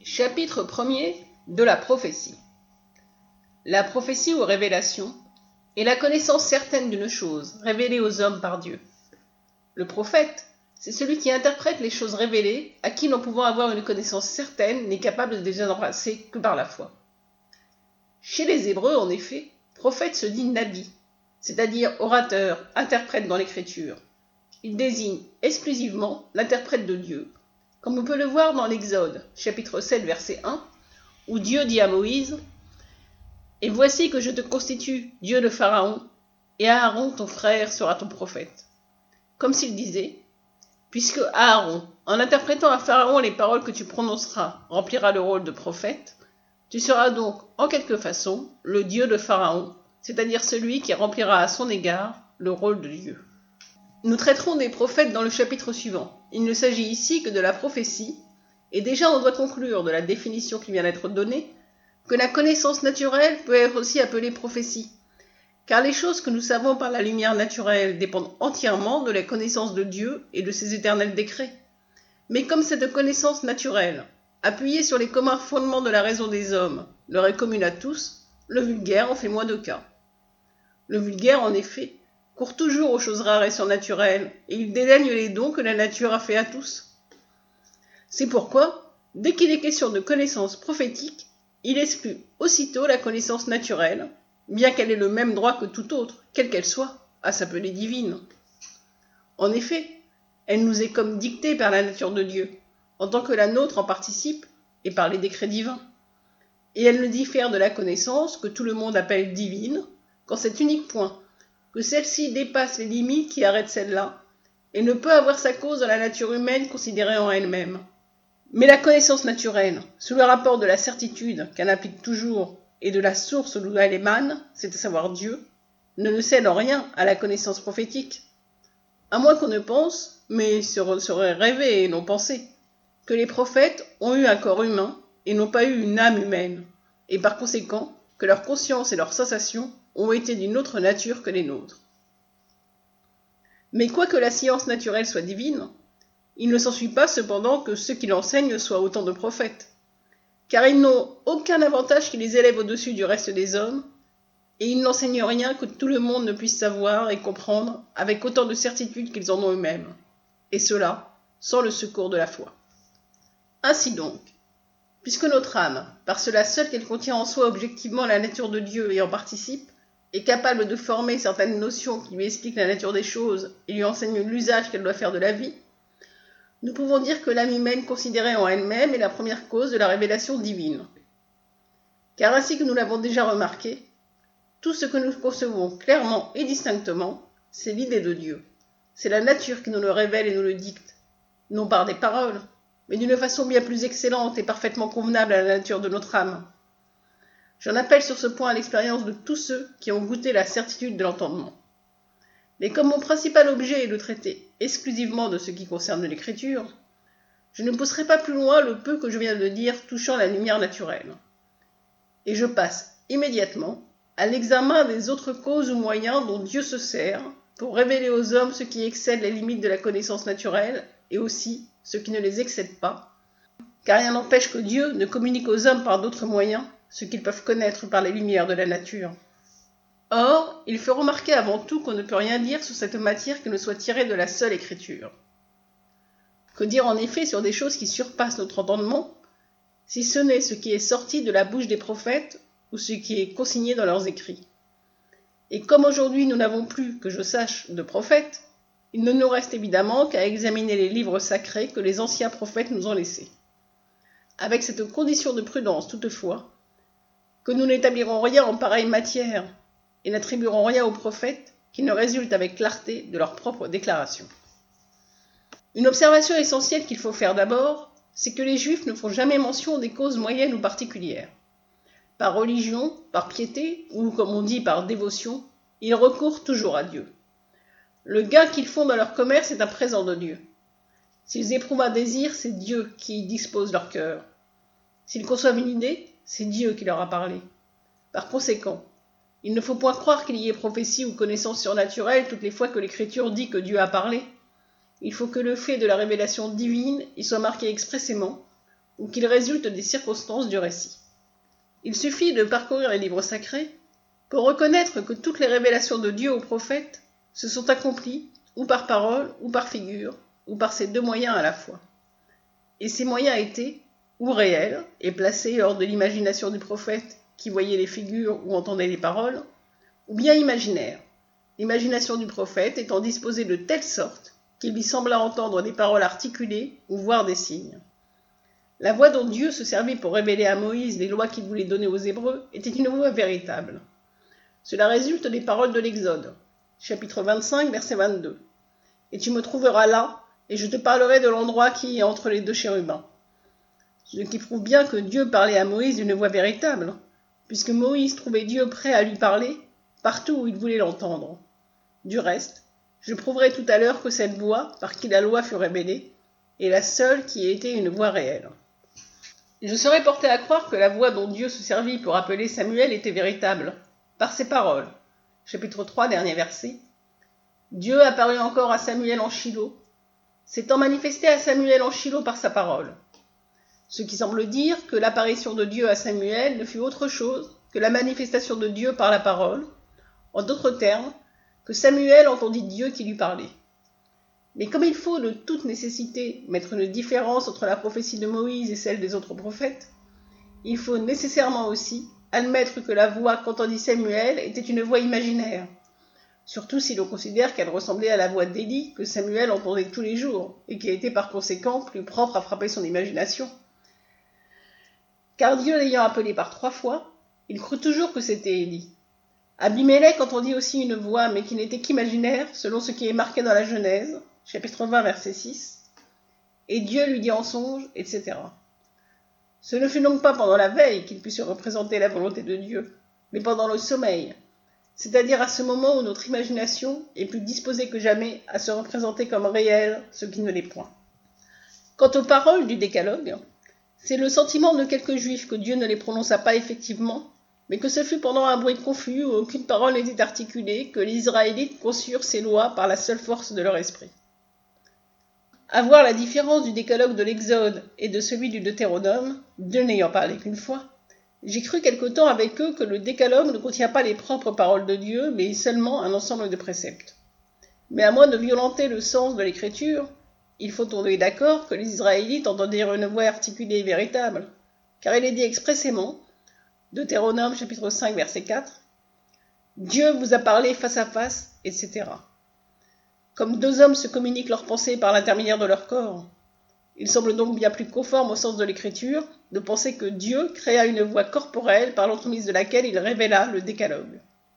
Chapitre 1er de la prophétie. La prophétie ou révélation est la connaissance certaine d'une chose révélée aux hommes par Dieu. Le prophète, c'est celui qui interprète les choses révélées, à qui n'en pouvant avoir une connaissance certaine n'est capable de les embrasser que par la foi. Chez les Hébreux, en effet, prophète se dit nabi, c'est-à-dire orateur, interprète dans l'Écriture. Il désigne exclusivement l'interprète de Dieu, comme on peut le voir dans l'Exode, chapitre 7, verset 1, où Dieu dit à Moïse « Et voici que je te constitue Dieu de Pharaon, et Aaron ton frère sera ton prophète. » Comme s'il disait « Puisque Aaron, en interprétant à Pharaon les paroles que tu prononceras, remplira le rôle de prophète, tu seras donc, en quelque façon, le Dieu de Pharaon, c'est-à-dire celui qui remplira à son égard le rôle de Dieu. » Nous traiterons des prophètes dans le chapitre suivant. Il ne s'agit ici que de la prophétie, et déjà on doit conclure de la définition qui vient d'être donnée que la connaissance naturelle peut être aussi appelée prophétie, car les choses que nous savons par la lumière naturelle dépendent entièrement de la connaissance de Dieu et de ses éternels décrets. Mais comme cette connaissance naturelle, appuyée sur les communs fondements de la raison des hommes, leur est commune à tous, le vulgaire en fait moins de cas. Le vulgaire, en effet, court toujours aux choses rares et surnaturelles, et il dédaigne les dons que la nature a fait à tous. C'est pourquoi, dès qu'il est question de connaissance prophétique, il exclut aussitôt la connaissance naturelle, bien qu'elle ait le même droit que toute autre, quelle qu'elle soit, à s'appeler divine. En effet, elle nous est comme dictée par la nature de Dieu, en tant que la nôtre en participe, et par les décrets divins. Et elle ne diffère de la connaissance que tout le monde appelle divine, qu'en cet unique point, que celle-ci dépasse les limites qui arrêtent celle-là, et ne peut avoir sa cause dans la nature humaine considérée en elle-même. Mais la connaissance naturelle, sous le rapport de la certitude qu'elle implique toujours et de la source d'où elle émane, c'est à savoir Dieu, ne cède en rien à la connaissance prophétique. À moins qu'on ne pense, mais ce serait rêver et non penser, que les prophètes ont eu un corps humain et n'ont pas eu une âme humaine, et par conséquent que leur conscience et leurs sensations ont été d'une autre nature que les nôtres. Mais quoique la science naturelle soit divine, il ne s'ensuit pas cependant que ceux qui l'enseignent soient autant de prophètes, car ils n'ont aucun avantage qui les élève au-dessus du reste des hommes, et ils n'enseignent rien que tout le monde ne puisse savoir et comprendre avec autant de certitude qu'ils en ont eux-mêmes, et cela sans le secours de la foi. Ainsi donc, puisque notre âme, par cela seul qu'elle contient en soi objectivement la nature de Dieu et en participe, est capable de former certaines notions qui lui expliquent la nature des choses et lui enseignent l'usage qu'elle doit faire de la vie, nous pouvons dire que l'âme humaine considérée en elle-même est la première cause de la révélation divine. Car ainsi que nous l'avons déjà remarqué, tout ce que nous concevons clairement et distinctement, c'est l'idée de Dieu. C'est la nature qui nous le révèle et nous le dicte, non par des paroles, mais d'une façon bien plus excellente et parfaitement convenable à la nature de notre âme. J'en appelle sur ce point à l'expérience de tous ceux qui ont goûté la certitude de l'entendement. Mais comme mon principal objet est de traiter exclusivement de ce qui concerne l'Écriture, je ne pousserai pas plus loin le peu que je viens de dire touchant la lumière naturelle. Et je passe immédiatement à l'examen des autres causes ou moyens dont Dieu se sert pour révéler aux hommes ce qui excède les limites de la connaissance naturelle et aussi ce qui ne les excède pas, car rien n'empêche que Dieu ne communique aux hommes par d'autres moyens ce qu'ils peuvent connaître par les lumières de la nature. Or, il faut remarquer avant tout qu'on ne peut rien dire sur cette matière qui ne soit tirée de la seule Écriture. Que dire en effet sur des choses qui surpassent notre entendement, si ce n'est ce qui est sorti de la bouche des prophètes ou ce qui est consigné dans leurs écrits. Et comme aujourd'hui nous n'avons plus, que je sache, de prophètes, il ne nous reste évidemment qu'à examiner les livres sacrés que les anciens prophètes nous ont laissés. Avec cette condition de prudence toutefois, que nous n'établirons rien en pareille matière et n'attribuerons rien aux prophètes qui ne résulte avec clarté de leur propre déclaration. Une observation essentielle qu'il faut faire d'abord, c'est que les Juifs ne font jamais mention des causes moyennes ou particulières. Par religion, par piété, ou comme on dit par dévotion, ils recourent toujours à Dieu. Le gain qu'ils font dans leur commerce est un présent de Dieu. S'ils éprouvent un désir, c'est Dieu qui y dispose leur cœur. S'ils conçoivent une idée, c'est Dieu qui leur a parlé. Par conséquent, il ne faut point croire qu'il y ait prophétie ou connaissance surnaturelle toutes les fois que l'Écriture dit que Dieu a parlé. Il faut que le fait de la révélation divine y soit marqué expressément, ou qu'il résulte des circonstances du récit. Il suffit de parcourir les livres sacrés pour reconnaître que toutes les révélations de Dieu aux prophètes se sont accomplies ou par parole, ou par figure, ou par ces deux moyens à la fois. Et ces moyens étaient ou réels et placés hors de l'imagination du prophète qui voyait les figures ou entendait les paroles, ou bien imaginaires, l'imagination du prophète étant disposée de telle sorte qu'il lui sembla entendre des paroles articulées ou voir des signes. La voix dont Dieu se servit pour révéler à Moïse les lois qu'il voulait donner aux Hébreux était une voix véritable. Cela résulte des paroles de l'Exode, chapitre 25, verset 22. « Et tu me trouveras là, et je te parlerai de l'endroit qui est entre les deux chérubins. » Ce qui prouve bien que Dieu parlait à Moïse d'une voix véritable, puisque Moïse trouvait Dieu prêt à lui parler partout où il voulait l'entendre. Du reste, je prouverai tout à l'heure que cette voix, par qui la loi fut révélée, est la seule qui ait été une voix réelle. Je serais porté à croire que la voix dont Dieu se servit pour appeler Samuel était véritable, par ses paroles. Chapitre 3, dernier verset. Dieu apparut encore à Samuel en Shilo, s'étant manifesté à Samuel en Shilo par sa parole. Ce qui semble dire que l'apparition de Dieu à Samuel ne fut autre chose que la manifestation de Dieu par la parole, en d'autres termes, que Samuel entendit Dieu qui lui parlait. Mais comme il faut de toute nécessité mettre une différence entre la prophétie de Moïse et celle des autres prophètes, il faut nécessairement aussi admettre que la voix qu'entendit Samuel était une voix imaginaire, surtout si l'on considère qu'elle ressemblait à la voix d'Élie que Samuel entendait tous les jours et qui était par conséquent plus propre à frapper son imagination. Car Dieu l'ayant appelé par 3 fois, il crut toujours que c'était Élie. Abimelech entendit aussi une voix, mais qui n'était qu'imaginaire, selon ce qui est marqué dans la Genèse, chapitre 20, verset 6. Et Dieu lui dit en songe, etc. Ce ne fut donc pas pendant la veille qu'il put se représenter la volonté de Dieu, mais pendant le sommeil, c'est-à-dire à ce moment où notre imagination est plus disposée que jamais à se représenter comme réel ce qui ne l'est point. Quant aux paroles du décalogue, c'est le sentiment de quelques juifs que Dieu ne les prononça pas effectivement, mais que ce fut pendant un bruit confus où aucune parole n'était articulée que les Israélites conçurent ces lois par la seule force de leur esprit. À voir la différence du décalogue de l'Exode et de celui du Deutéronome, Dieu n'ayant parlé qu'une fois, j'ai cru quelque temps avec eux que le décalogue ne contient pas les propres paroles de Dieu, mais seulement un ensemble de préceptes. Mais à moins de violenter le sens de l'écriture, il faut tomber d'accord que les Israélites entendirent une voix articulée et véritable, car il est dit expressément, Deutéronome chapitre 5 verset 4, « Dieu vous a parlé face à face, etc. » Comme 2 hommes se communiquent leurs pensées par l'intermédiaire de leur corps. Il semble donc bien plus conforme au sens de l'écriture de penser que Dieu créa une voix corporelle par l'entremise de laquelle il révéla le décalogue.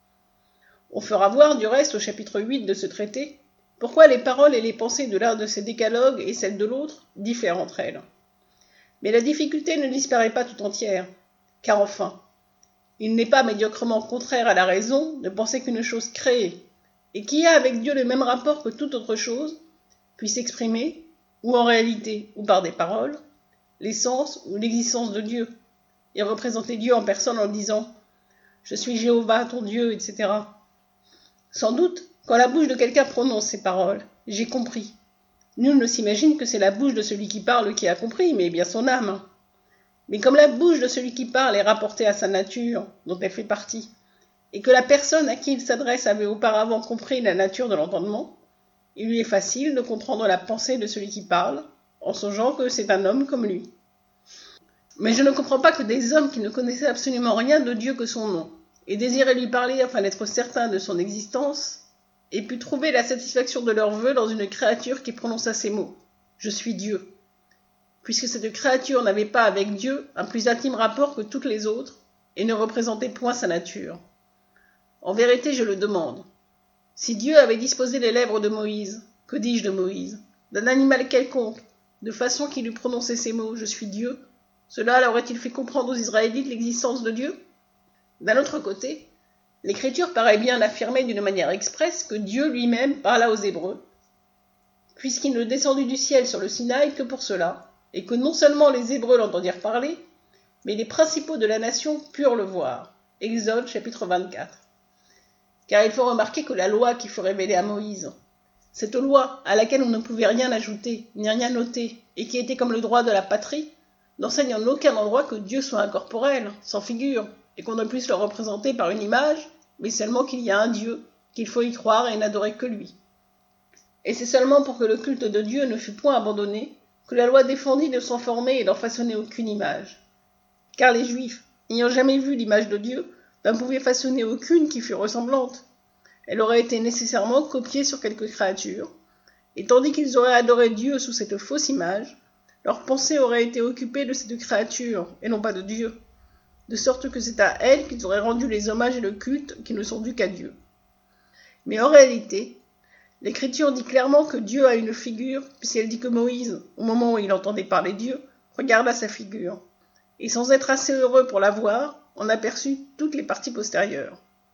On fera voir du reste au chapitre 8 de ce traité pourquoi les paroles et les pensées de l'un de ces décalogues et celles de l'autre diffèrent entre elles. Mais la difficulté ne disparaît pas tout entière, car enfin, il n'est pas médiocrement contraire à la raison de penser qu'une chose créée, et qui a avec Dieu le même rapport que toute autre chose, puisse exprimer, ou en réalité, ou par des paroles, l'essence ou l'existence de Dieu, et représenter Dieu en personne en disant « Je suis Jéhovah, ton Dieu, etc. » Sans doute, quand la bouche de quelqu'un prononce ces paroles, « J'ai compris », nul ne s'imagine que c'est la bouche de celui qui parle qui a compris, mais bien son âme. Mais comme la bouche de celui qui parle est rapportée à sa nature, dont elle fait partie, et que la personne à qui il s'adresse avait auparavant compris la nature de l'entendement, il lui est facile de comprendre la pensée de celui qui parle, en songeant que c'est un homme comme lui. Mais je ne comprends pas que des hommes qui ne connaissaient absolument rien de Dieu que son nom, et désiraient lui parler afin d'être certains de son existence, aient pu trouver la satisfaction de leurs vœux dans une créature qui prononça ces mots « Je suis Dieu », puisque cette créature n'avait pas avec Dieu un plus intime rapport que toutes les autres, et ne représentait point sa nature. En vérité, je le demande. Si Dieu avait disposé les lèvres de Moïse, que dis-je de Moïse, d'un animal quelconque, de façon qu'il eût prononcé ces mots « Je suis Dieu », cela aurait-il fait comprendre aux Israélites l'existence de Dieu ? D'un autre côté, l'Écriture paraît bien affirmer d'une manière expresse que Dieu lui-même parla aux Hébreux, puisqu'il ne descendit du ciel sur le Sinaï que pour cela, et que non seulement les Hébreux l'entendirent parler, mais les principaux de la nation purent le voir. Exode chapitre 24. Car il faut remarquer que la loi qui fut révélée à Moïse, cette loi à laquelle on ne pouvait rien ajouter, ni rien noter, et qui était comme le droit de la patrie, n'enseigne en aucun endroit que Dieu soit incorporel, sans figure, et qu'on ne puisse le représenter par une image, mais seulement qu'il y a un Dieu, qu'il faut y croire et n'adorer que lui. Et c'est seulement pour que le culte de Dieu ne fût point abandonné que la loi défendit de s'en former et d'en façonner aucune image. Car les Juifs, n'ayant jamais vu l'image de Dieu, n'en pouvaient façonner aucune qui fût ressemblante. Elle aurait été nécessairement copiée sur quelque créature, et tandis qu'ils auraient adoré Dieu sous cette fausse image, leur pensée aurait été occupée de cette créature, et non pas de Dieu, de sorte que c'est à elle qu'ils auraient rendu les hommages et le culte qui ne sont dus qu'à Dieu. Mais en réalité, l'Écriture dit clairement que Dieu a une figure, puisqu'elle dit que Moïse, au moment où il entendait parler Dieu, regarda sa figure, et sans être assez heureux pour la voir, en aperçut toutes les parties postérieures.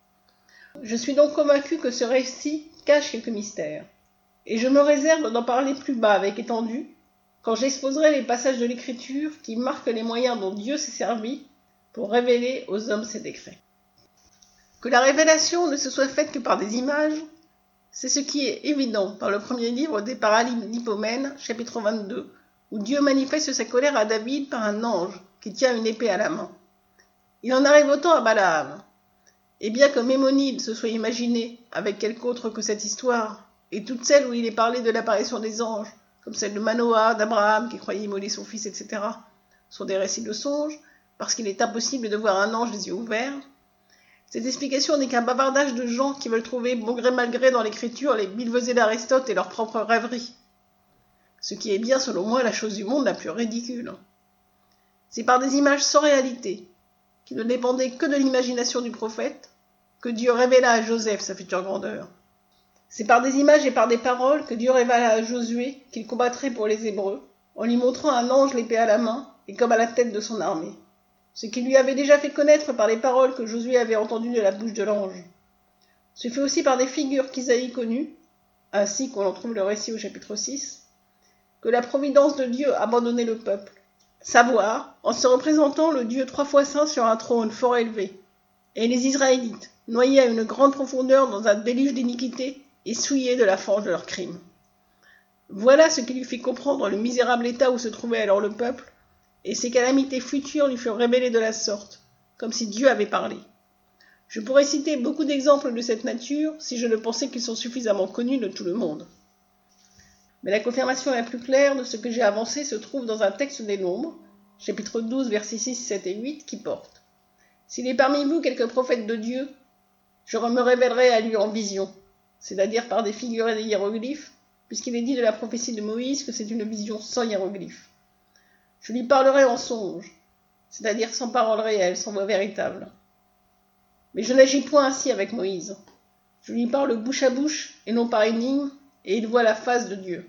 Je suis donc convaincu que ce récit cache quelques mystères, et je me réserve d'en parler plus bas avec étendue, quand j'exposerai les passages de l'Écriture qui marquent les moyens dont Dieu s'est servi pour révéler aux hommes ses décrets. Que la révélation ne se soit faite que par des images, c'est ce qui est évident par le premier livre des Paralipomènes, chapitre 22, où Dieu manifeste sa colère à David par un ange qui tient une épée à la main. Il en arrive autant à Balaam. Et bien que Mémonide se soit imaginé avec quelque autre que cette histoire, et toutes celles où il est parlé de l'apparition des anges, comme celle de Manoah, d'Abraham qui croyait immoler son fils, etc., sont des récits de songes, parce qu'il est impossible de voir un ange les yeux ouverts, cette explication n'est qu'un bavardage de gens qui veulent trouver bon gré mal gré dans l'écriture les billevesées d'Aristote et leurs propres rêveries. Ce qui est bien, selon moi, la chose du monde la plus ridicule. C'est par des images sans réalité, qui ne dépendaient que de l'imagination du prophète, que Dieu révéla à Joseph sa future grandeur. C'est par des images et par des paroles que Dieu révéla à Josué qu'il combattrait pour les Hébreux, en lui montrant un ange l'épée à la main et comme à la tête de son armée. Ce qui lui avait déjà fait connaître par les paroles que Josué avait entendues de la bouche de l'ange. Ce fut aussi par des figures qu'Isaïe connut, ainsi qu'on en trouve le récit au chapitre 6, que la providence de Dieu abandonnait le peuple, savoir, en se représentant le Dieu 3 fois saint sur un trône fort élevé, et les Israélites, noyés à une grande profondeur dans un déluge d'iniquité et souillés de la fange de leurs crimes. Voilà ce qui lui fit comprendre le misérable état où se trouvait alors le peuple, et ses calamités futures lui furent révélées de la sorte, comme si Dieu avait parlé. Je pourrais citer beaucoup d'exemples de cette nature si je ne pensais qu'ils sont suffisamment connus de tout le monde. Mais la confirmation la plus claire de ce que j'ai avancé se trouve dans un texte des Nombres, chapitre 12, versets 6, 7 et 8, qui porte « S'il est parmi vous quelque prophète de Dieu, je me révélerai à lui en vision, c'est-à-dire par des figures et des hiéroglyphes, puisqu'il est dit de la prophétie de Moïse que c'est une vision sans hiéroglyphes. Je lui parlerai en songe, c'est-à-dire sans parole réelle, sans voix véritable. Mais je n'agis point ainsi avec Moïse. Je lui parle bouche à bouche et non par énigme, et il voit la face de Dieu.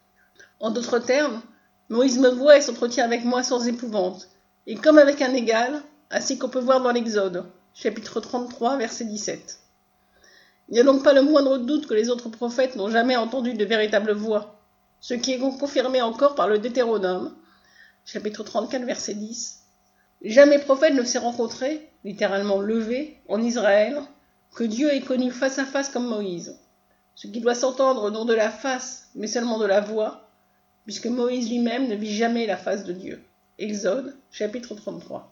En d'autres termes, Moïse me voit et s'entretient avec moi sans épouvante, et comme avec un égal, ainsi qu'on peut voir dans l'Exode, chapitre 33, verset 17. Il n'y a donc pas le moindre doute que les autres prophètes n'ont jamais entendu de véritable voix, ce qui est confirmé encore par le Deutéronome, chapitre 34, verset 10. Jamais prophète ne s'est rencontré, littéralement levé, en Israël, que Dieu ait connu face à face comme Moïse. Ce qui doit s'entendre non de la face, mais seulement de la voix, puisque Moïse lui-même ne vit jamais la face de Dieu. Exode, chapitre 33.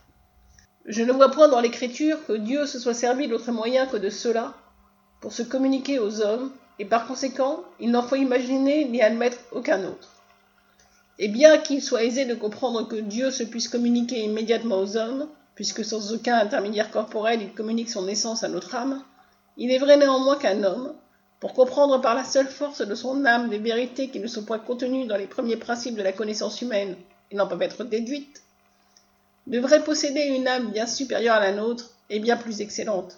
Je ne vois point dans l'Écriture que Dieu se soit servi d'autre moyen que de cela pour se communiquer aux hommes, et par conséquent, il n'en faut imaginer ni admettre aucun autre. Et bien qu'il soit aisé de comprendre que Dieu se puisse communiquer immédiatement aux hommes, puisque sans aucun intermédiaire corporel il communique son essence à notre âme, il est vrai néanmoins qu'un homme, pour comprendre par la seule force de son âme des vérités qui ne sont point contenues dans les premiers principes de la connaissance humaine et n'en peuvent être déduites, devrait posséder une âme bien supérieure à la nôtre et bien plus excellente.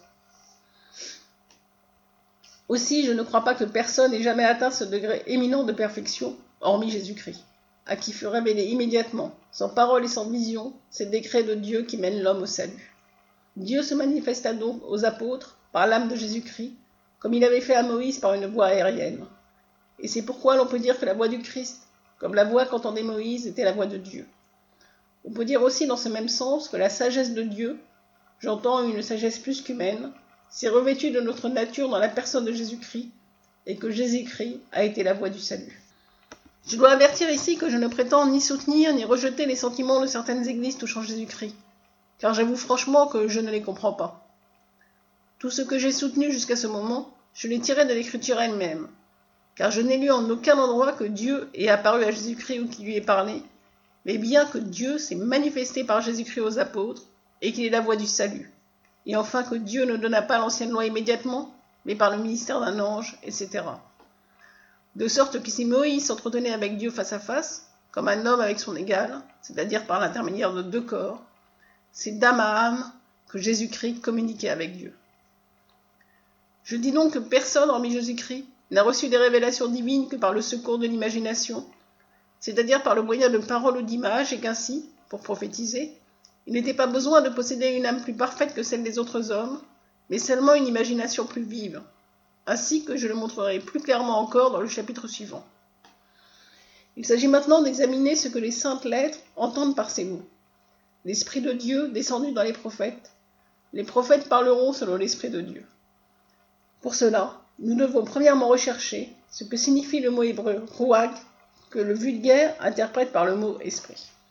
Aussi, je ne crois pas que personne ait jamais atteint ce degré éminent de perfection, hormis Jésus-Christ, à qui fut révélé immédiatement, sans parole et sans vision, ces décrets de Dieu qui mènent l'homme au salut. Dieu se manifesta donc aux apôtres par l'âme de Jésus-Christ, comme il avait fait à Moïse par une voix aérienne. Et c'est pourquoi l'on peut dire que la voix du Christ, comme la voix qu'entendait Moïse, était la voix de Dieu. On peut dire aussi dans ce même sens que la sagesse de Dieu, j'entends une sagesse plus qu'humaine, s'est revêtue de notre nature dans la personne de Jésus-Christ, et que Jésus-Christ a été la voie du salut. Je dois avertir ici que je ne prétends ni soutenir ni rejeter les sentiments de certaines églises touchant Jésus-Christ, car j'avoue franchement que je ne les comprends pas. Tout ce que j'ai soutenu jusqu'à ce moment, je l'ai tiré de l'Écriture elle-même, car je n'ai lu en aucun endroit que Dieu ait apparu à Jésus-Christ ou qu'il lui ait parlé, mais bien que Dieu s'est manifesté par Jésus-Christ aux apôtres, et qu'il est la voie du salut, et enfin que Dieu ne donna pas l'ancienne loi immédiatement, mais par le ministère d'un ange, etc. De sorte que si Moïse s'entretenait avec Dieu face à face, comme un homme avec son égal, c'est-à-dire par l'intermédiaire de deux corps, c'est d'âme à âme que Jésus-Christ communiquait avec Dieu. Je dis donc que personne, hormis Jésus-Christ, n'a reçu des révélations divines que par le secours de l'imagination, c'est-à-dire par le moyen de paroles ou d'images, et qu'ainsi, pour prophétiser, il n'était pas besoin de posséder une âme plus parfaite que celle des autres hommes, mais seulement une imagination plus vive, ainsi que je le montrerai plus clairement encore dans le chapitre suivant. Il s'agit maintenant d'examiner ce que les saintes lettres entendent par ces mots. L'Esprit de Dieu descendu dans les prophètes parleront selon l'Esprit de Dieu. Pour cela, nous devons premièrement rechercher ce que signifie le mot hébreu « ruach » que le vulgaire interprète par le mot « esprit ».